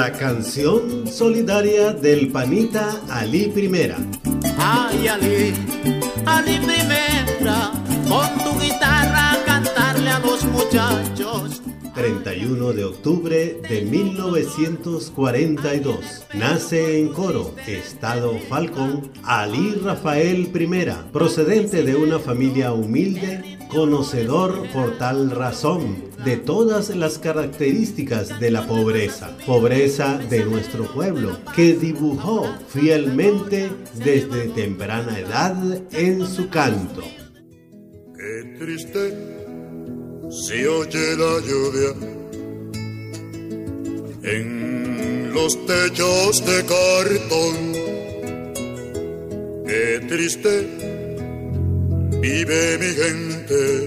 La canción solidaria del panita Ali Primera. Ay, Ali, Ali Primera, con tu guitarra cantarle a los muchachos. 31 de octubre de 1942. Nace en Coro, Estado Falcón, Ali Rafael Primera, procedente de una familia humilde, conocedor por tal razón de todas las características de la pobreza de nuestro pueblo, que dibujó fielmente desde temprana edad en su canto. Qué triste se oye la lluvia en los techos de cartón. Qué triste vive mi gente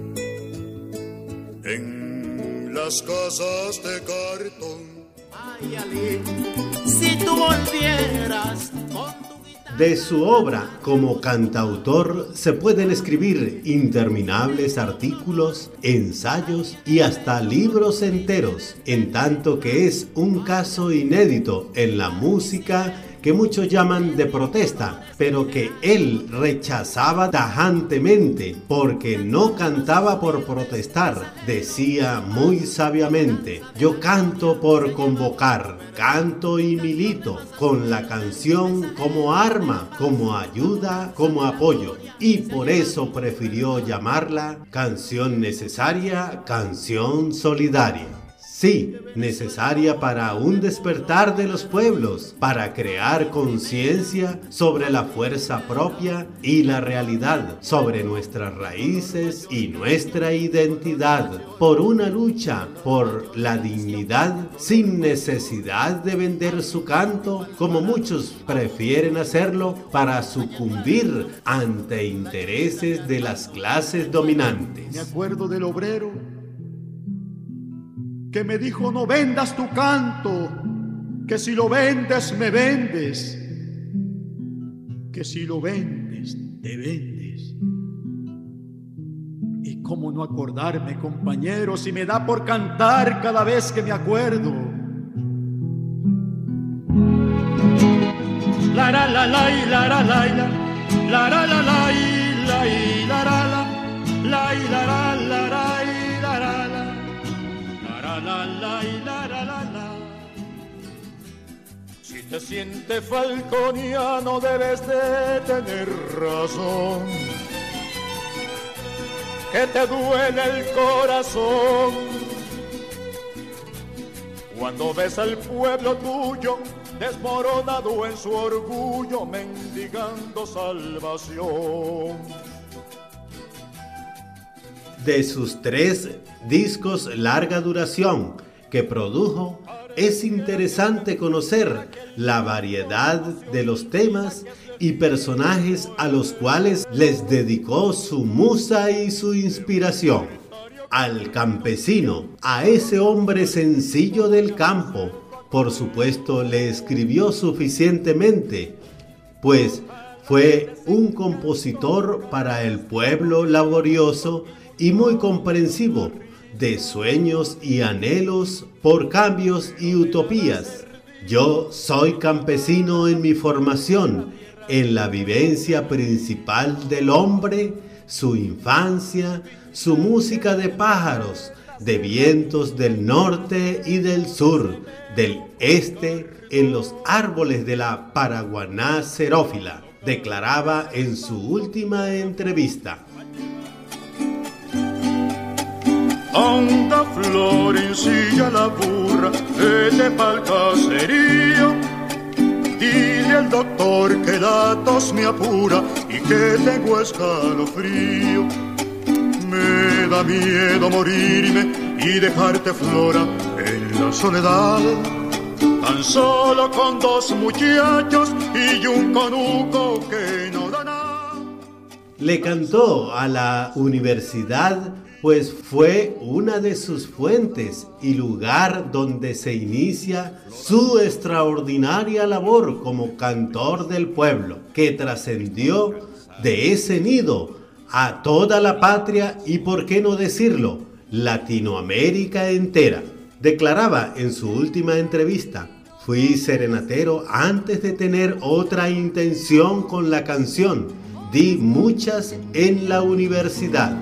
en las casas de cartón. Ay, Ali, si tú volvieras con tu... De su obra como cantautor se pueden escribir interminables artículos, ensayos y hasta libros enteros, en tanto que es un caso inédito en la música que muchos llaman de protesta, pero que él rechazaba tajantemente porque no cantaba por protestar. Decía muy sabiamente: yo canto por convocar, canto y milito, con la canción como arma, como ayuda, como apoyo. Y por eso prefirió llamarla canción necesaria, canción solidaria. Sí, necesaria para un despertar de los pueblos, para crear conciencia sobre la fuerza propia y la realidad, sobre nuestras raíces y nuestra identidad, por una lucha por la dignidad sin necesidad de vender su canto, como muchos prefieren hacerlo para sucumbir ante intereses de las clases dominantes. Me acuerdo del obrero que me dijo: no vendas tu canto, que si lo vendes me vendes, que si lo vendes te vendes. Y cómo no acordarme, compañero, si me da por cantar cada vez que me acuerdo. La la la la la la la la la la la la la la la la la. Si te sientes falconiano debes de tener razón, que te duele el corazón cuando ves al pueblo tuyo desmoronado en su orgullo, mendigando salvación. De sus 3 discos larga duración que produjo, es interesante conocer la variedad de los temas y personajes a los cuales les dedicó su musa y su inspiración. Al campesino, a ese hombre sencillo del campo, por supuesto le escribió suficientemente, pues fue un compositor para el pueblo laborioso y muy comprensivo de sueños y anhelos por cambios y utopías. Yo soy campesino en mi formación, en la vivencia principal del hombre, su infancia, su música de pájaros, de vientos del norte y del sur, del este, en los árboles de la paraguaná xerófila, declaraba en su última entrevista. Anda, Florencilla la burra, vete pa'l caserío. Dile al doctor que la tos me apura y que tengo escalofrío. Me da miedo morirme y dejarte, Flora, en la soledad, tan solo con 2 muchachos y un conuco que no da nada. Le cantó a la universidad, pues fue una de sus fuentes y lugar donde se inicia su extraordinaria labor como cantor del pueblo, que trascendió de ese nido a toda la patria y, por qué no decirlo, Latinoamérica entera. Declaraba en su última entrevista: fui serenatero antes de tener otra intención con la canción. Di muchas en la universidad.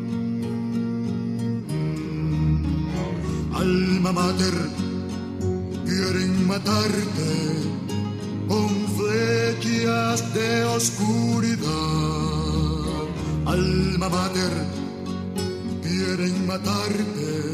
Alma mater, quieren matarte con flechas de oscuridad. Alma mater, quieren matarte